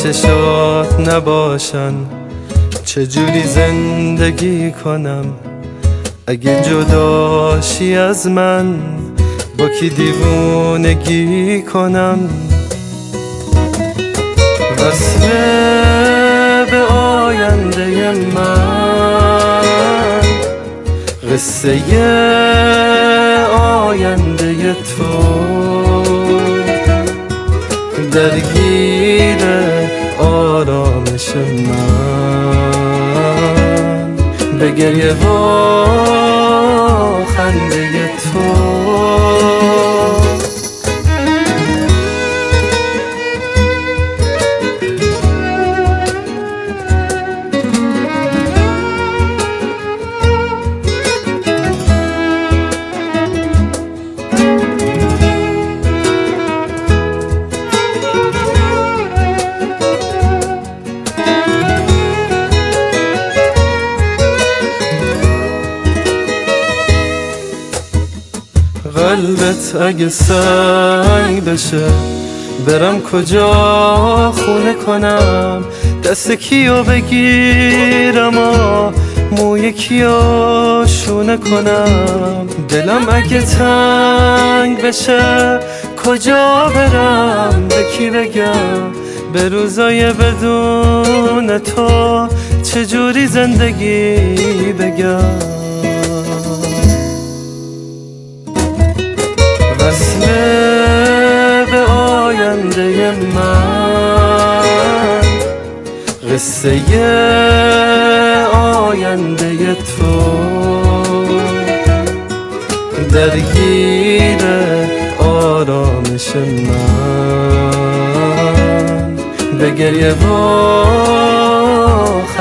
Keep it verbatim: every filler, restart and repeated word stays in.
چشات نباشن چجوری زندگی کنم؟ اگه جداشی از من با کی دیوونگی کنم؟ وصله به آینده من، قصه آینده تو درگیر آرامش من، به گریه و خنده تو. قلبت اگه سنگ بشه برم کجا خونه کنم؟ دست کیو بگیرم و موی کیو شونه کنم؟ دلم اگه تنگ بشه کجا برم؟ به کی بگم؟ به روزای بدون تو چجوری زندگی بگم؟ وصله به آینده من، قصه آینده تو درگیر آرامش من، به گریه و